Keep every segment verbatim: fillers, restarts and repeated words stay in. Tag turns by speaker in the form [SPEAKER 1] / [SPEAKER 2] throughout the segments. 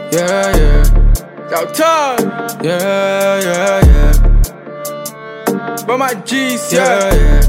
[SPEAKER 1] Yeah, yeah. Yo, Todd. Yeah, yeah, yeah. But my G's, yeah, yeah.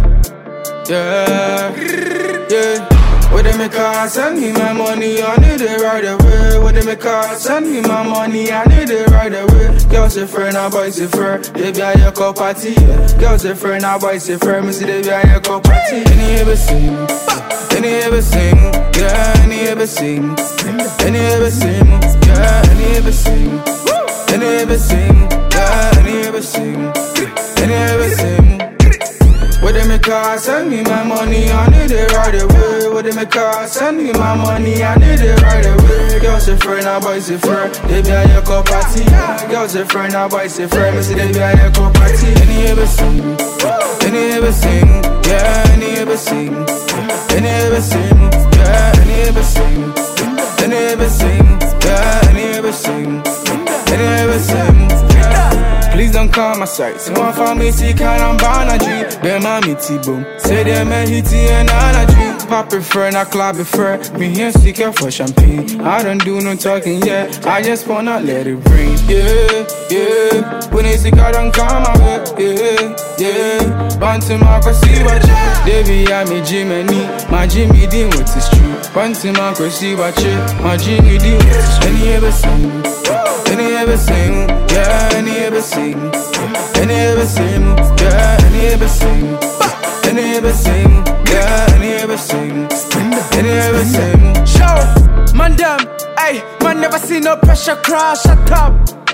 [SPEAKER 1] Yeah, yeah. What they make her send me my money, I need it right away. What they make her send me my money, I need it right away. Girls say friend, now boys say friend. They be a your cup party. Girls say friend, now boys say friend. Me see they be a your cup party. Any ever sing, any ever sing, yeah, any ever sing, any ever sing, yeah, any ever sing, any ever sing, yeah, any ever sing, any ever sing. What they make her send me my money, I need it right away. What they make her send me my money, I need it right away. Girls say friend, now boys say friend. They be a your cup party. Girls say friend, now boys say friend. Me say they be a your cup party. Any ever sing, any ever sing, yeah, any ever sing, any ever sing, yeah, any ever sing, any ever sing, yeah, any ever sing, any ever sing, yeah. Please don't call my sight. So one for me, see, can I'm bound a dream. Them a me T-boom. Say them a hitty and on a dream. Pop prefer, not club prefer. Me here seeking for champagne. I don't do no talking yet. I just wanna let it rain. Yeah, yeah. When they sick, I don't come my way. Yeah, yeah. Bound to Marco, see what you. Baby, I'm a Jimmy. My Jimmy D, what is true. Bound to Marco, see what you. My Jimmy D, what is true. Any ever sing, any ever sing, yeah, any ever sing, any ever sing, yeah, any ever sing, any ever sing, yeah, any ever sing, any ever sing.
[SPEAKER 2] Show, man, damn, ayy, man, never see no pressure crash, shut up.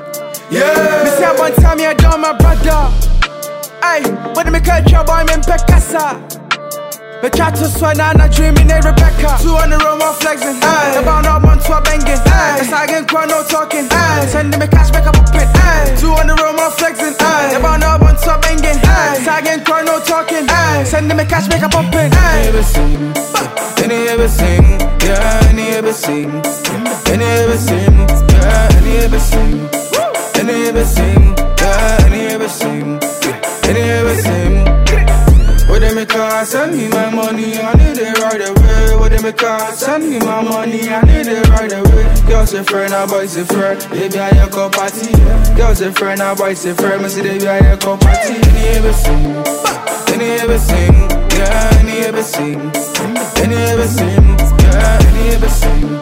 [SPEAKER 1] Yeah.
[SPEAKER 2] Me say one time, you done my brother. Ayy, when me catch your boy, me Pekasa. Me try to swear, now I dreaming, hey Rebecca. Two on the road, one flexing. The bound up, one to a banging. It's like getting crowd, no talking. Sending me cash back up a pit. Two on the road, one flexing. The bound up, one to a banging. It's like getting crowd, no talking. Sending me cash back up a pit.
[SPEAKER 1] Any ever sing, any ever sing, yeah, any ever sing, any ever sing, yeah, any ever sing, any ever sing, yeah, any ever sing, any ever sing. What they make her send me my money, I need it right away. What they make her send me my money, I need it right away. Girls say friend, now boys say friend. They be a your cup party. Girls say friend, now boys say friend. Me say they be a your cup party. Any ever sing, any ever sing, yeah, any ever sing, any ever sing, yeah, any ever sing,